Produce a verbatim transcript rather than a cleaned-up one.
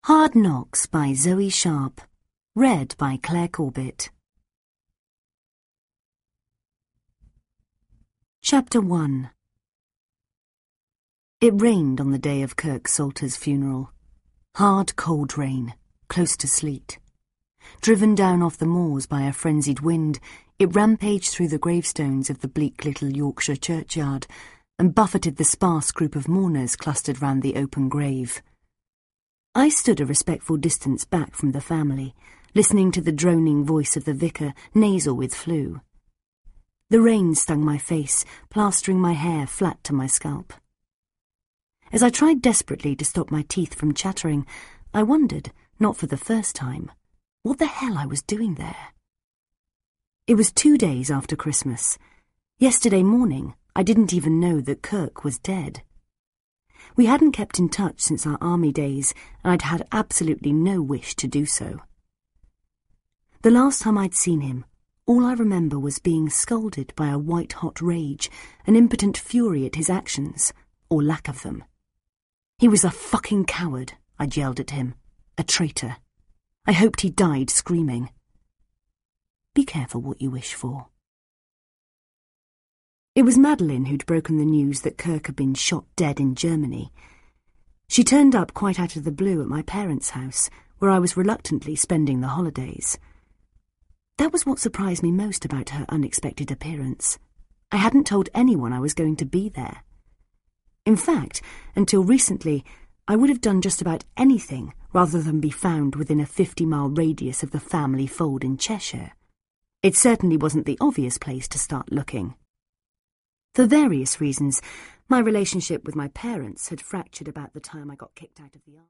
Hard Knocks by Zoe Sharp. Read by Claire Corbett. Chapter one. It rained on the day of Kirk Salter's funeral. Hard, cold rain, close to sleet. Driven down off the moors by a frenzied wind, it rampaged through the gravestones of the bleak little Yorkshire churchyard and buffeted the sparse group of mourners clustered round the open grave. I stood a respectful distance back from the family, listening to the droning voice of the vicar, nasal with flu. The rain stung my face, plastering my hair flat to my scalp. As I tried desperately to stop my teeth from chattering, I wondered, not for the first time, what the hell I was doing there. It was two days after Christmas. Yesterday morning, I didn't even know that Kirk was dead. We hadn't kept in touch since our army days, and I'd had absolutely no wish to do so. The last time I'd seen him, all I remember was being scolded by a white-hot rage, an impotent fury at his actions, or lack of them. He was a fucking coward, I'd yelled at him. A traitor. I hoped he died screaming. Be careful what you wish for. It was Madeline who'd broken the news that Kirk had been shot dead in Germany. She turned up quite out of the blue at my parents' house, where I was reluctantly spending the holidays. That was what surprised me most about her unexpected appearance. I hadn't told anyone I was going to be there. In fact, until recently, I would have done just about anything rather than be found within a fifty-mile radius of the family fold in Cheshire. It certainly wasn't the obvious place to start looking. For various reasons, my relationship with my parents had fractured about the time I got kicked out of the army.